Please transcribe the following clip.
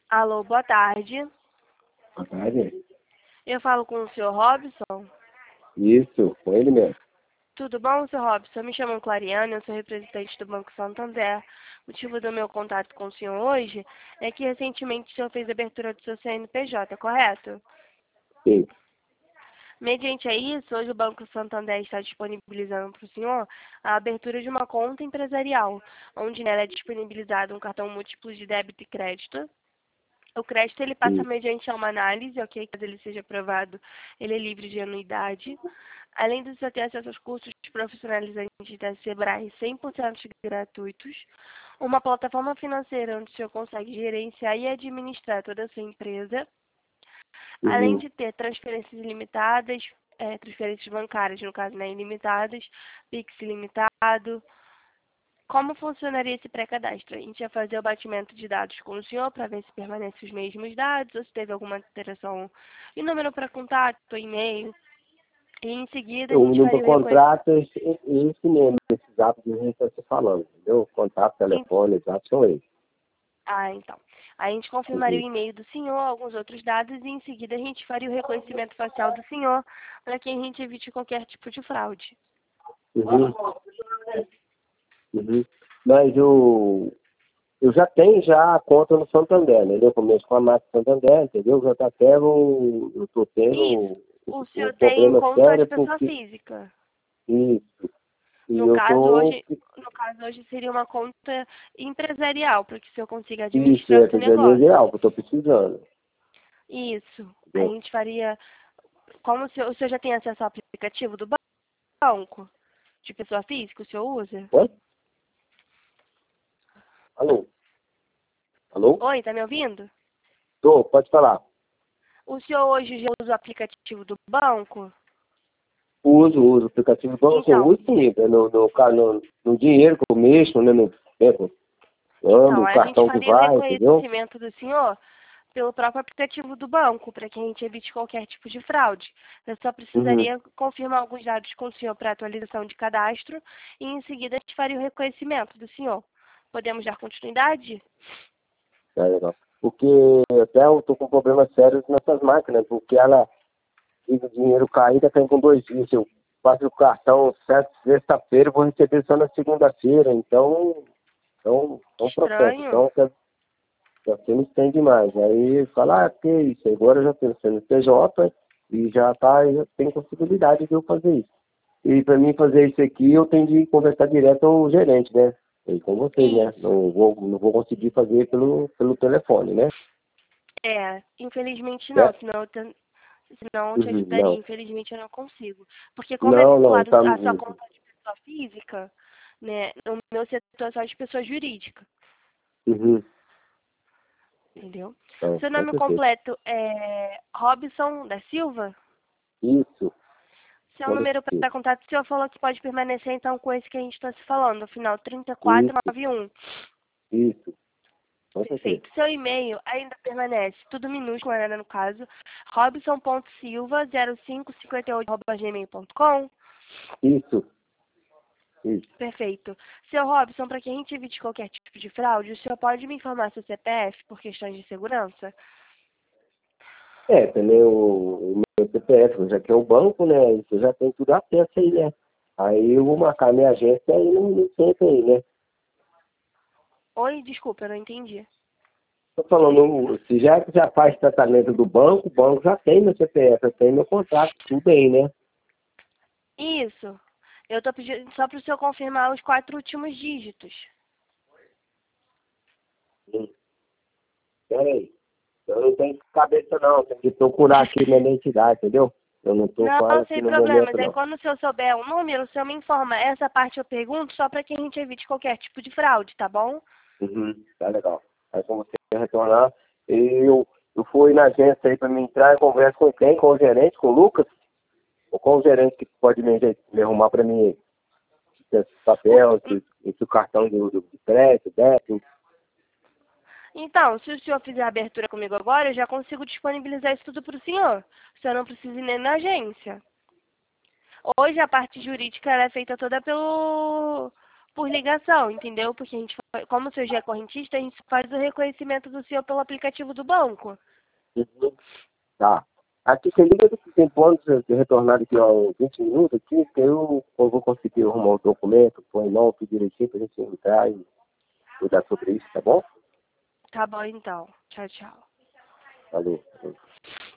Alô, boa tarde. Boa tarde. Eu falo com o senhor Robson. Isso, com ele mesmo. Tudo bom, senhor Robson? Eu me chamo Clariane, eu sou representante do Banco Santander. O motivo do meu contato com o senhor hoje é que recentemente o senhor fez a abertura do seu CNPJ, correto? Sim. Mediante a isso, hoje o Banco Santander está disponibilizando para o senhor a abertura de uma conta empresarial, onde nela é disponibilizado um cartão múltiplo de débito e crédito. O crédito ele passa Sim. mediante uma análise, ok? Caso ele seja aprovado, ele é livre de anuidade. Além disso, você tem acesso aos cursos profissionalizantes da Sebrae 100% gratuitos. Uma plataforma financeira onde o senhor consegue gerenciar e administrar toda a sua empresa. Além Uhum. de ter transferências ilimitadas, transferências bancárias, no caso, né, ilimitadas, Pix ilimitado. Como funcionaria esse pré-cadastro? A gente ia fazer o batimento de dados com o senhor para ver se permanecem os mesmos dados ou se teve alguma alteração em número para contato, e-mail. E em seguida a O gente número faria do o reconhecimento. contrato é esse mesmo, esses dados que a gente está falando, entendeu? Contato, telefone, os dados são esses. Ah, então. A gente confirmaria o Uhum. e-mail do senhor, alguns outros dados, e em seguida a gente faria o reconhecimento facial do senhor para que a gente evite qualquer tipo de fraude. Uhum. Uhum. Mas eu já tenho já a conta no Santander, né? Eu começo com a marca Santander, entendeu? Já tá até eu tô Isso. tendo O um senhor tem problema conta de sério pessoa porque física. isso. E No eu caso, tô. hoje, no caso, hoje seria uma conta empresarial, para que o senhor consiga Isso, administrar o seu quer dizer, negócio. geral, que eu tô precisando. Isso. A Entendeu? gente faria. Como o senhor já tem acesso ao aplicativo do banco, de pessoa física, o senhor usa? Oi? Alô? Alô? Oi, tá me ouvindo? Tô, pode falar. O senhor hoje já usa o aplicativo do banco? Uso o aplicativo do banco, eu Então, uso sim, né, no dinheiro que eu mexo, né, no a gente cartão que faria o vai, entendeu? reconhecimento do senhor pelo próprio aplicativo do banco, para que a gente evite qualquer tipo de fraude. Eu só Uhum. precisaria confirmar alguns dados com o senhor para atualização de cadastro e em seguida a gente faria o reconhecimento do senhor. Podemos dar continuidade? Tá legal. Porque até eu tô com problemas sérios nessas máquinas, porque ela fica o dinheiro caído, cai com 2 dias. Eu passo o cartão sexta-feira, eu vou receber só na segunda-feira, então é um processo. Estranho. Então, você não tem demais. Aí fala, que isso, agora eu já tenho CNPJ e já tem possibilidade de eu fazer isso. E para mim fazer isso aqui, eu tenho de conversar direto com o gerente, né? E com vocês, né? Isso. Não vou conseguir fazer pelo telefone, né? Infelizmente não, Certo? senão eu te Uhum, ajudaria. não. Infelizmente eu não consigo. Porque como é Não, vinculado tá. à sua conta de pessoa física, né, no meu setor é só de pessoa jurídica, Uhum, entendeu? não, Seu com nome certeza. completo é Robson da Silva? Isso, Seu com número certeza. para contato, o senhor falou que pode permanecer então com esse que a gente está se falando, no final Isso, 3491. isso, com certeza. Perfeito. Seu e-mail ainda permanece, tudo minúsculo, né, no caso, robson.silva0558@gmail.com. Isso, isso. Perfeito. Seu Robson, para que a gente evite qualquer tipo de fraude, o senhor pode me informar seu CPF por questões de segurança? Também o meu CPF, já que é o banco, né? Isso já tem tudo acesso aí, né? Aí eu vou marcar minha agência aí no centro aí, né? Oi, desculpa, eu não entendi. Tô falando, se já faz tratamento do banco, o banco já tem meu CPF, já tem meu contrato, tudo aí, né? Isso. Eu estou pedindo só para o senhor confirmar os 4 últimos dígitos. Hum, Pera aí. Eu não tenho cabeça não, tem que procurar aqui na identidade, entendeu? Eu não tô Não, com ela aqui sem no problemas. momento, Aí não. quando o senhor souber o número, o senhor me informa. Essa parte eu pergunto só para que a gente evite qualquer tipo de fraude, tá bom? Uhum, tá legal. Aí quando você retornar, eu fui na agência aí pra me entrar em conversa com quem? Com o gerente, com o Lucas? Ou com o gerente que pode me arrumar pra mim esse O- papel, esse cartão de crédito, débito? Então, se o senhor fizer a abertura comigo agora, eu já consigo disponibilizar isso tudo para o senhor. O senhor não precisa ir nem na agência. Hoje a parte jurídica ela é feita toda por ligação, entendeu? Porque a gente, como o seu já é correntista, a gente faz o reconhecimento do seu pelo aplicativo do banco. Uhum. Tá. Aqui você liga daqui tem pontos de retornar daqui a uns 20 minutos aqui, que eu vou conseguir arrumar o documento, põe o nome, tudo direitinho pra gente entrar e cuidar sobre isso, tá bom? Tá bom, então. Tchau, tchau. Valeu.